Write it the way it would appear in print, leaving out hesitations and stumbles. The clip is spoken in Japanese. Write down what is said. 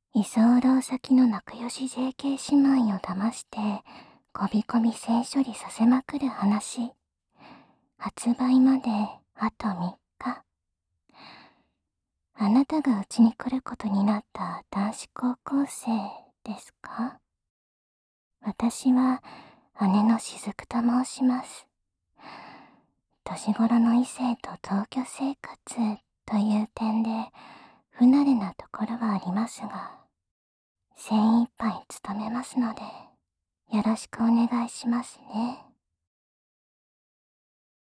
居候先の仲良し JK 姉妹を騙してこびこび性処理させまくる話。発売まであと3日。あなたがうちに来ることになった男子高校生ですか？私は姉の雫と申します。年頃の異性と同居生活という点で不慣れなところはありますが、精一杯努めますのでよろしくお願いしますね。